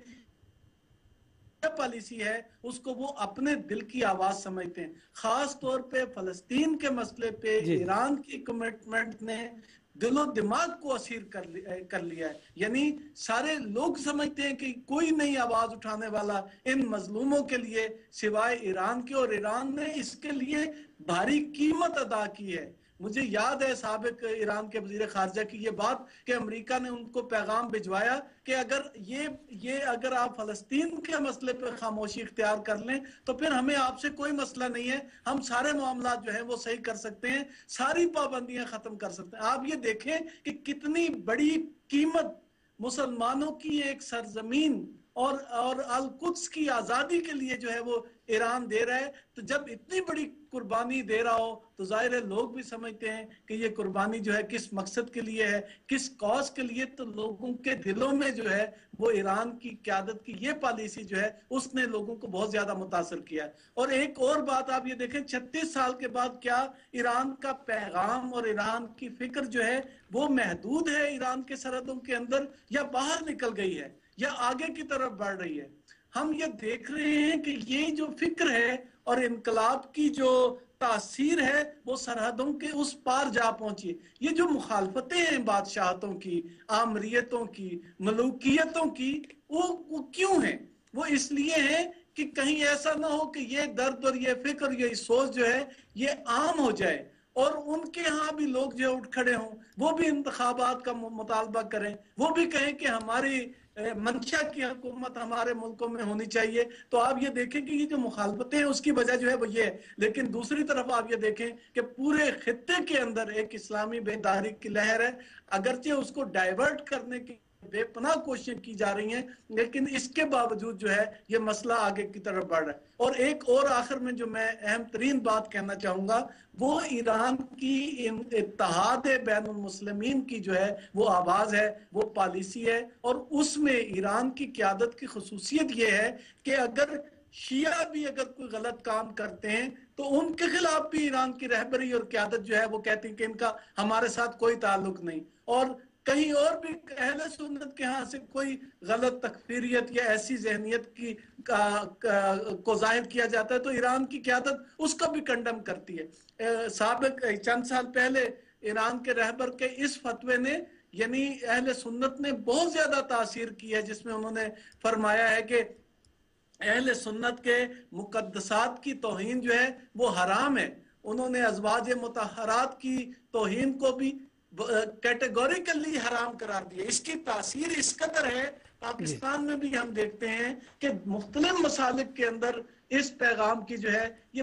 पॉलिसी है उसको वो अपने दिल की आवाज समझते हैं। खास तौर पे फलस्तीन के मसले पे ईरान की कमिटमेंट ने दिलो दिमाग को असीर कर लिया है। यानी सारे लोग समझते हैं कि कोई नहीं आवाज उठाने वाला इन मजलूमों के लिए सिवाय ईरान के, और ईरान ने इसके लिए भारी कीमत अदा की है। मुझे याद है साबिक ईरान के वजीर खारजा की ये बात कि अमेरिका ने उनको पैगाम भिजवाया कि अगर ये अगर आप फलस्तीन के मसले पर खामोशी इख्तियार कर लें तो फिर हमें आपसे कोई मसला नहीं है, हम सारे मामला जो है वो सही कर सकते हैं, सारी पाबंदियां खत्म कर सकते हैं। आप ये देखें कि कितनी बड़ी कीमत मुसलमानों की एक सरजमीन और अल कुद्स की आज़ादी के लिए जो है वो ईरान दे रहा है। तो जब इतनी बड़ी कुर्बानी दे रहा हो तो जाहिर है लोग भी समझते हैं कि ये कुर्बानी जो है किस मकसद के लिए है, किस कॉज के लिए। तो लोगों के दिलों में जो है वो ईरान की क़यादत की ये पॉलिसी जो है उसने लोगों को बहुत ज्यादा मुतासर किया है। और एक और बात आप ये देखें, 36 साल के बाद क्या ईरान का पैगाम और ईरान की फिक्र जो है वो महदूद है ईरान के सरहदों के अंदर, या बाहर निकल गई है, या आगे की तरफ बढ़ रही है। हम ये देख रहे हैं कि ये जो फिक्र है और इनकलाब की जो तासीर है वो सरहदों के उस पार जा पहुंची। ये जो मुखालफतें हैं बादशाहतों की, आमरीतों की, मलूकियतों की, वो क्यों हैं? वो इसलिए है कि कहीं ऐसा ना हो कि ये दर्द और ये फिक्र, ये सोच जो है ये आम हो जाए और उनके यहाँ भी लोग जो उठ खड़े हों, वो भी इंतखाबात का मुतालबा करें, वो भी कहें कि हमारी मंशा की हुकूमत हमारे मुल्कों में होनी चाहिए। तो आप ये देखें कि ये जो मुखालफतें हैं उसकी वजह जो है वो ये है। लेकिन दूसरी तरफ आप ये देखें कि पूरे खित्ते के अंदर एक इस्लामी बेदारी की लहर है, अगरचे उसको डाइवर्ट करने की बेपनाह कोशिशें की जा रही हैं, लेकिन इसके बावजूद जो है ये मसला आगे की तरफ बढ़ रहा है। और एक और आखिर में जो मैं अहम तरीन बात कहना चाहूंगा वो ईरान की इत्तेहाद बैनुल मुस्लिमीन की जो है वो आवाज है, वो पॉलिसी है। और उसमें ईरान की क़यादत की खुसूसियत ये है कि अगर शिया भी अगर कोई गलत काम करते हैं तो उनके खिलाफ भी ईरान की रहबरी और क़यादत जो है वो कहती है कि इनका हमारे साथ कोई ताल्लुक नहीं। और कहीं और भी अहले सुन्नत के यहाँ से कोई गलत तकफीरियत या ऐसी जहनियत की को जाहिर किया जाता है तो ईरान की क़यादत उसका भी कंडम करती है। साबिक चंद साल पहले ईरान के रहबर के इस फतवे ने यानी अहले सुन्नत ने बहुत ज्यादा तासीर की है, जिसमें उन्होंने फरमाया है कि अहले सुन्नत के मुकद्दसात की तौहीन जो है वो हराम है। उन्होंने अज़वाज मुतहरात की तौहीन को भी कैटेगोरिकली हराम करार दिया। इसकी तासीर इस कदर है, पाकिस्तान में भी हम देखते हैं कि मुख्तलिफ मसालिक के अंदर इस पैगाम की जो है ये,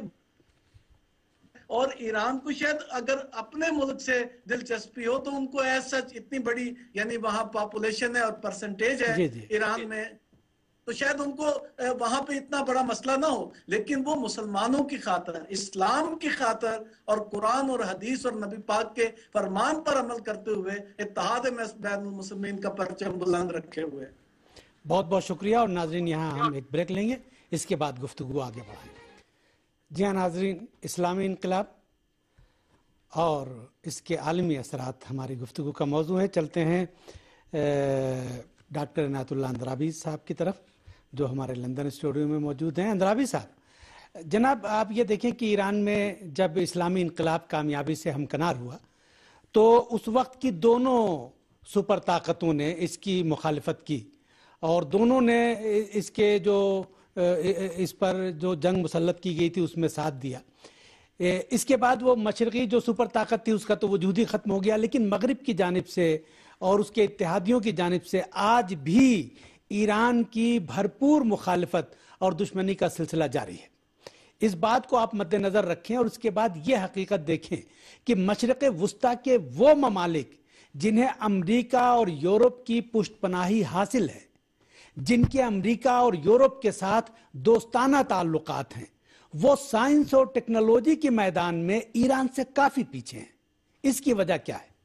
और ईरान को शायद अगर अपने मुल्क से दिलचस्पी हो तो उनको ऐसा इतनी बड़ी यानी वहां पॉपुलेशन है और परसेंटेज है ईरान में, تو شاید ان کو وہاں پہ اتنا بڑا مسئلہ نہ ہو، لیکن وہ مسلمانوں کی خاطر، اسلام کی خاطر اور قرآن اور حدیث اور نبی پاک کے فرمان پر عمل کرتے ہوئے اتحاد بین المسلمین کا پرچم بلند رکھے ہوئے۔ بہت بہت شکریہ، اور ناظرین یہاں ہم ایک بریک لیں گے، اس کے بعد گفتگو آگے بڑھائیں گے۔ جی ہاں ناظرین، اسلامی انقلاب اور اس کے عالمی اثرات ہماری گفتگو کا موضوع ہے۔ چلتے ہیں ڈاکٹر عنایت اللہ اندرابی صاحب کی طرف، جو ہمارے لندن اسٹوڈیو میں موجود ہیں۔ اندرابی صاحب، جناب آپ یہ دیکھیں کہ ایران میں جب اسلامی انقلاب کامیابی سے ہمکنار ہوا تو اس وقت کی دونوں سپر طاقتوں نے اس کی مخالفت کی، اور دونوں نے اس کے جو اس پر جو جنگ مسلط کی گئی تھی اس میں ساتھ دیا۔ اس کے بعد وہ مشرقی جو سپر طاقت تھی اس کا تو وجود ہی ختم ہو گیا، لیکن مغرب کی جانب سے اور اس کے اتحادیوں کی جانب سے آج بھی ایران کی بھرپور مخالفت اور دشمنی کا سلسلہ جاری ہے۔ اس بات کو آپ مد نظر رکھیں، اور اس کے بعد یہ حقیقت دیکھیں کہ مشرق وسطیٰ کے وہ ممالک جنہیں امریکہ اور یورپ کی پشت پناہی حاصل ہے، جن کے امریکہ اور یورپ کے ساتھ دوستانہ تعلقات ہیں، وہ سائنس اور ٹیکنالوجی کے میدان میں ایران سے کافی پیچھے ہیں۔ اس کی وجہ کیا ہے؟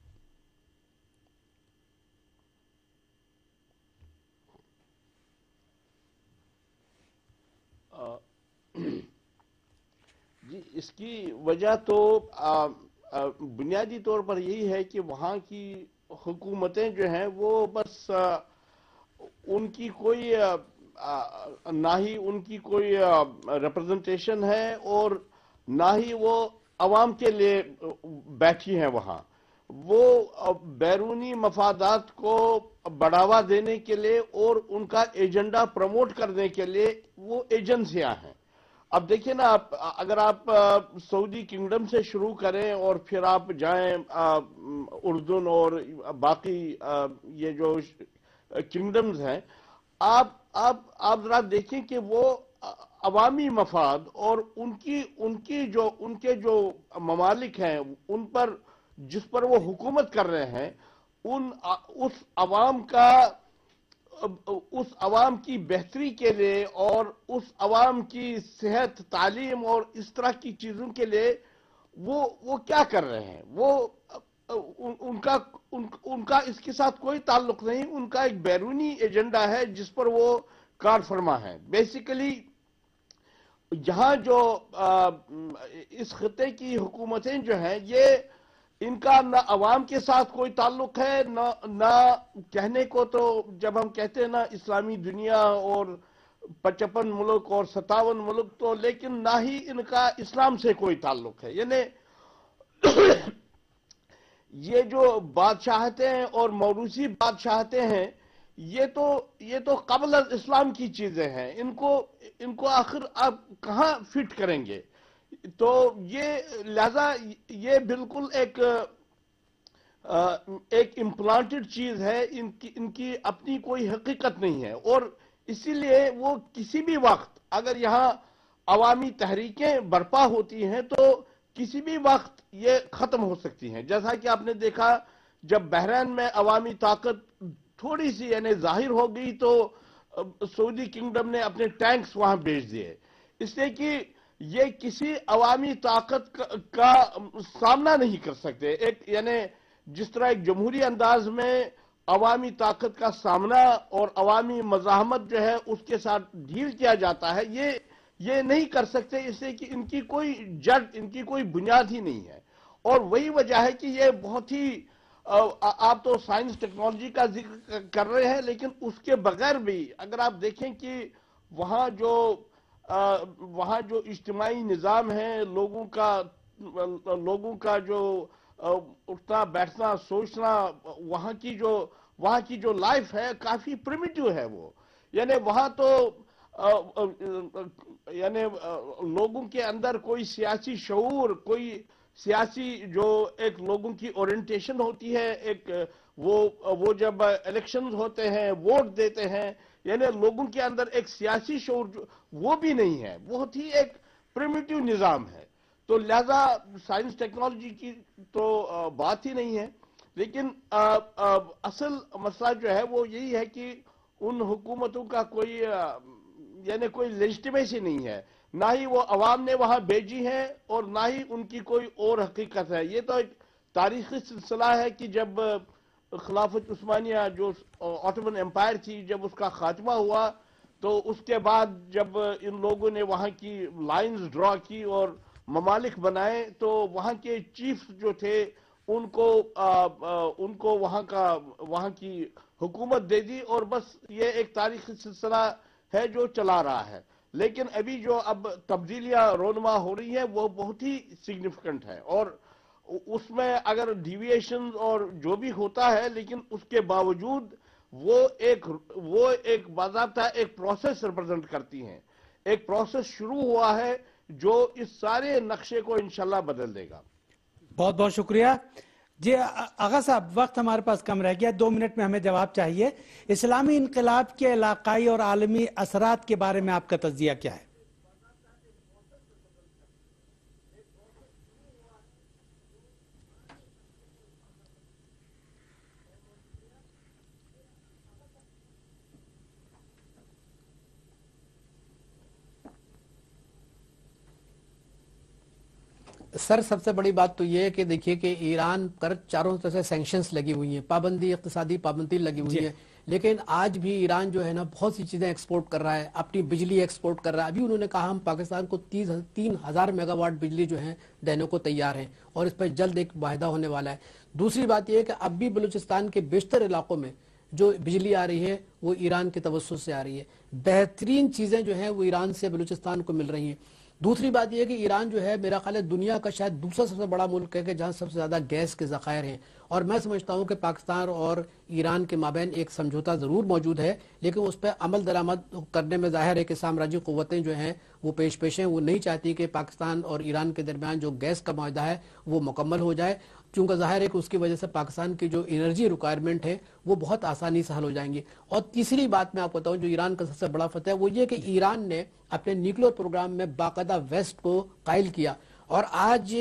جی، اس کی وجہ تو بنیادی طور پر یہی ہے کہ وہاں کی حکومتیں جو ہیں وہ بس ان کی کوئی نہ ہی ان کی کوئی ریپرزنٹیشن ہے، اور نہ ہی وہ عوام کے لیے بیٹھی ہیں وہاں۔ وہ بیرونی مفادات کو بڑھاوا دینے کے لیے اور ان کا ایجنڈا پروموٹ کرنے کے لیے وہ ایجنسیاں ہیں۔ اب دیکھیں نا، اگر آپ سعودی کنگڈم سے شروع کریں اور پھر آپ جائیں اردن اور باقی یہ جو کنگڈمز ہیں، آپ ذرا دیکھیں کہ وہ عوامی مفاد اور ان کے جو ممالک ہیں ان پر جس پر وہ حکومت کر رہے ہیں، اس عوام کی بہتری کے لیے اور اس عوام کی صحت، تعلیم اور اس طرح کی چیزوں کے لیے وہ کیا کر رہے ہیں؟ ان کا اس کے ساتھ کوئی تعلق نہیں۔ ان کا ایک بیرونی ایجنڈا ہے جس پر وہ کار فرما ہے۔ بیسیکلی یہاں جو اس خطے کی حکومتیں جو ہیں، ان کا نہ عوام کے ساتھ کوئی تعلق ہے، نہ کہنے کو تو جب ہم کہتے ہیں نا اسلامی دنیا اور 55 ملک اور 57 ملک، تو لیکن نہ ہی ان کا اسلام سے کوئی تعلق ہے۔ یعنی یہ جو بادشاہتیں اور موروثی بادشاہتیں ہیں، یہ تو قبل از اسلام کی چیزیں ہیں۔ ان کو آخر آپ کہاں فٹ کریں گے؟ تو لہذا یہ بالکل ایک امپلانٹڈ چیز ہے، ان کی اپنی کوئی حقیقت نہیں ہے، اور اسی لیے وہ کسی بھی وقت اگر یہاں عوامی تحریکیں برپا ہوتی ہیں تو کسی بھی وقت یہ ختم ہو سکتی ہیں۔ جیسا کہ آپ نے دیکھا جب بحرین میں عوامی طاقت تھوڑی سی یعنی ظاہر ہو گئی تو سعودی کنگڈم نے اپنے ٹینکس وہاں بھیج دیے، اس لیے کہ یہ کسی عوامی طاقت کا سامنا نہیں کر سکتے۔ یعنی جس طرح ایک جمہوری انداز میں عوامی طاقت کا سامنا اور عوامی مزاحمت جو ہے اس کے ساتھ ڈیل کیا جاتا ہے، یہ نہیں کر سکتے، اس لیے کہ ان کی کوئی جڑ، ان کی کوئی بنیاد ہی نہیں ہے۔ اور وہی وجہ ہے کہ یہ بہت ہی آپ تو سائنس ٹیکنالوجی کا ذکر کر رہے ہیں، لیکن اس کے بغیر بھی اگر آپ دیکھیں کہ وہاں جو اجتماعی نظام ہے، لوگوں کا جو اٹھنا بیٹھنا سوچنا، وہاں کی جو لائف ہے کافی پریمیٹیو ہے وہ۔ یعنی وہاں تو یعنی لوگوں کے اندر کوئی سیاسی شعور، کوئی سیاسی جو ایک لوگوں کی اورینٹیشن ہوتی ہے، ایک وہ جب الیکشنز ہوتے ہیں ووٹ دیتے ہیں، یعنی لوگوں کے اندر ایک سیاسی شعور وہ بھی نہیں ہے، بہت ہی ایک پریمیٹیو نظام ہے۔ تو لہذا سائنس ٹیکنالوجی کی تو بات ہی نہیں ہے، لیکن اصل مسئلہ جو ہے وہ یہی ہے کہ उन हुकूमतों का कोई यानी कोई लेजिटिमेसी नहीं है, ना ही वो अवाम ने वहां भेजी है और ना ही उनकी कोई और हकीकत है। ये तो एक तारीखी सिलसिला है कि जब खिलाफत उस्मानिया जो ऑटोमन एम्पायर थी, जब उसका खात्मा हुआ तो उसके बाद जब इन लोगों ने वहां की लाइंस ड्रॉ की और ममालिक बनाए, तो वहां के चीफ जो थे उनको वहां की हुकूमत दे दी और बस ये एक तारीखी सिलसिला है जो चला रहा है। लेकिन अभी जो अब तब्दीलियां रोनमा हो रही है वो बहुत ही सिग्निफिकेंट है और उसमें अगर डिविएशन और जो भी होता है, लेकिन उसके बावजूद वो एक बाज़ाब्ता एक प्रोसेस रिप्रेजेंट करती हैं। एक प्रोसेस शुरू हुआ है जो इस सारे नक्शे को इंशाल्लाह बदल देगा। बहुत बहुत शुक्रिया जी। आगा साहब, वक्त हमारे पास कम रह गया, 2 मिनट में हमें जवाब चाहिए। इस्लामी इनकलाब के इलाकाई और आलमी असरात के बारे में आपका तज्जिया क्या है? सर, सबसे बड़ी बात तो ये है कि देखिए कि ईरान पर चारों तरफ से सैंक्शंस लगी हुई हैं, पाबंदी, इक्तिसादी पाबंदी लगी हुई है, लेकिन आज भी ईरान जो है ना बहुत सी चीजें एक्सपोर्ट कर रहा है, अपनी बिजली एक्सपोर्ट कर रहा है। अभी उन्होंने कहा हम पाकिस्तान को 3,000 मेगावाट बिजली जो है देने को तैयार हैं और इस पर जल्द एक वायदा होने वाला है। दूसरी बात यह है कि अब भी बलूचिस्तान के बेशतर इलाकों में जो बिजली आ रही है वो ईरान के तवस्सुत से आ रही है। बेहतरीन चीजें जो हैं वो ईरान से बलूचिस्तान को मिल रही हैं। दूसरी बात यह है कि ईरान जो है मेरा ख्याल है दुनिया का शायद दूसरा सबसे बड़ा मुल्क है कि जहां सबसे ज्यादा गैस के ज़खायर हैं, और मैं समझता हूं कि पाकिस्तान और ईरान के माबैन एक समझौता जरूर मौजूद है, लेकिन उस पर अमल दरामद करने में जाहिर है कि साम्राज्य क़ुव्वतें जो हैं वो पेश हैं। वो नहीं चाहती कि पाकिस्तान और ईरान के दरमियान जो गैस का मुआहदा है वो मुकम्मल हो जाए, चूंकि जाहिर है कि उसकी वजह से पाकिस्तान की जो एनर्जी रिक्वायरमेंट है वो बहुत आसानी से हल हो जाएंगी। और तीसरी बात मैं आपको बताऊं जो ईरान का सबसे बड़ा फतह है वो ये कि ईरान ने अपने न्यूक्लियर प्रोग्राम में बाकायदा वेस्ट को कायल किया, और आज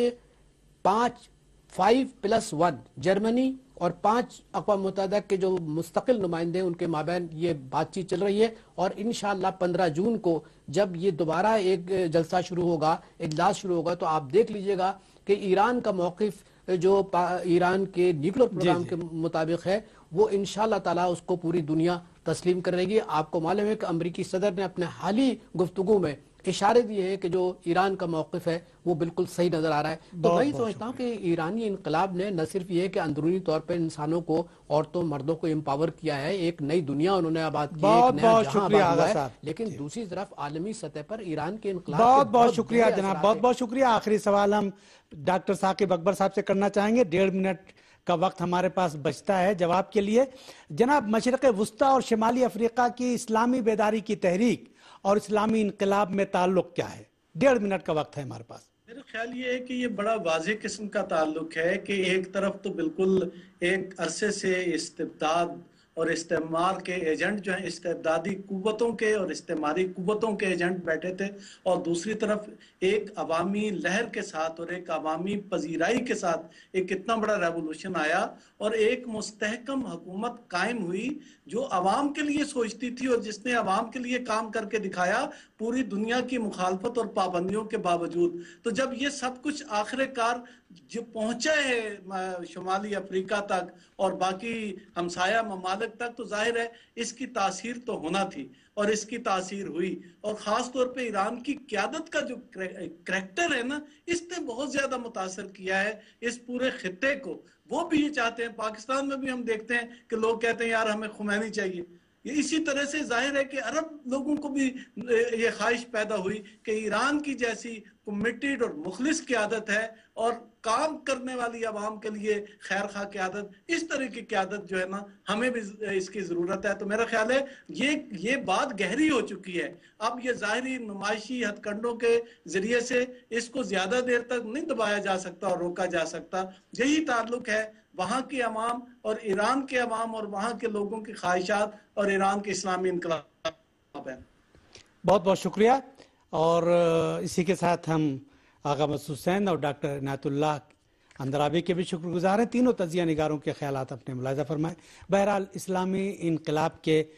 5+1 जर्मनी और 5 अक़वाम मुत्तहिदा के जो मुस्तकिल नुमाइंदे उनके माबैन ये बातचीत चल रही है। और इंशाअल्लाह 15 जून को जब ये दोबारा एक जलसा शुरू होगा, इजलास शुरू होगा, तो आप देख लीजिएगा कि ईरान का मौक़िफ़ जो ईरान के न्यूक्लियर प्रोग्राम के मुताबिक है वो इंशाअल्लाह ताला उसको पूरी दुनिया तस्लीम करेगी। आपको मालूम है कि अमरीकी सदर ने अपने हाली गुफ्तगू में इशारे दिए हैं कि जो ईरान का मौक़िफ़ है वो बिल्कुल सही नजर आ रहा है। तो मैं समझता हूँ कि ईरानी इनकलाब ने न सिर्फ ये कि अंदरूनी तौर पर इंसानों को, औरतों मर्दों को एम्पावर किया है, एक नई दुनिया उन्होंने आबाद की, बहुत बहुत शुक्रिया आगा साहब, लेकिन दूसरी तरफ आलमी सतह पर ईरान के इनकलाब बहुत बहुत शुक्रिया जनाब, बहुत बहुत शुक्रिया। आखिरी सवाल हम डॉक्टर साकिब अकबर साहब से करना चाहेंगे। 1.5 मिनट का वक्त हमारे पास बचता है जवाब के लिए। जनाब, मशरक़ वुस्ता और शिमाली अफ्रीका की इस्लामी बेदारी की तहरीक और इस्लामी इनकलाब में ताल्लुक क्या है? 1.5 मिनट का वक्त है हमारे पास। मेरा ख्याल ये है कि ये बड़ा वाज़ेह किस्म का ताल्लुक है कि एक तरफ तो बिल्कुल एक अरसे से इस्तिबदाद और इस्तेमार के एजेंट जो हैं, इस्तेबदादी कुव्वतों के और इस्तेमारी कुव्वतों के एजेंट बैठे थे, और दूसरी तरफ एक अवामी लहर के साथ और एक अवामी पजीराई के साथ एक कितना बड़ा रेवोल्यूशन आया और एक मुस्तहकम हुकूमत कायम हुई जो अवाम के लिए सोचती थी और जिसने अवाम के लिए काम करके दिखाया पूरी दुनिया की मुखालफत और पाबंदियों के बावजूद। तो जब ये सब कुछ आखिरकार जो पहुंचा है शुमाली अफ्रीका तक और बाकी हमसाया ममालिक तक, तो जाहिर है इसकी तासीर तो होना थी और इसकी तासीर हुई। और खास तौर पे ईरान की क़यादत का जो करैक्टर है ना, इसने बहुत ज्यादा मुतासर किया है इस पूरे खित्ते को। वो भी ये चाहते हैं, पाकिस्तान में भी हम देखते हैं कि लोग कहते हैं यार हमें खुमैनी चाहिए। ये इसी तरह से जाहिर है कि अरब लोगों को भी ये ख्वाहिश पैदा हुई कि ईरान की जैसी कमिटेड और मुखलिस क़यादत है और काम करने वाली आवाम के लिए खैर खा क़यादत, इस तरह की क़यादत जो है ना हमें भी इसकी ज़रूरत है। तो मेरा ख्याल है ये बात गहरी हो चुकी है। अब ये ज़ाहिरी नुमाइशी हथकंडों के ज़रिए से इसको ज़्यादा देर तक नहीं दबाया जा सकता और रोका जा सकता। यही ताल्लुक है वहाँ की अवाम और ईरान के अवाम और वहाँ के लोगों की ख्वाहिशात और ईरान के इस्लामी इनकलाब है। बहुत बहुत शुक्रिया। और इसी के साथ हम आगा मसूद हुसैन और डॉक्टर इनायतुल्लाह अंदराबी के भी शुक्रगुजार हैं। तीनों तजिया निगारों के ख्यालात अपने मुलाहिज़ा फरमाएं। बहरहाल इस्लामी इनकलाब के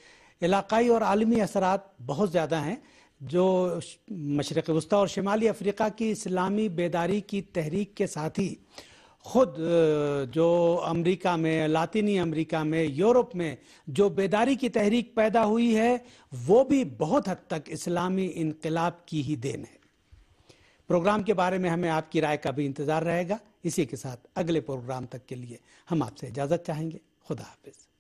علاقائی اور عالمی اثرات بہت زیادہ ہیں جو مشرق وسطی اور شمالی افریقہ کی اسلامی بیداری کی تحریک کے ساتھ ہی خود جو امریکہ میں، لاطینی امریکہ میں، یورپ میں جو بیداری کی تحریک پیدا ہوئی ہے وہ بھی بہت حد تک اسلامی انقلاب کی ہی دین ہے۔ پروگرام کے بارے میں ہمیں آپ کی رائے کا بھی انتظار رہے گا۔ اسی کے ساتھ اگلے پروگرام تک کے لیے ہم آپ سے اجازت چاہیں گے۔ خدا حافظ۔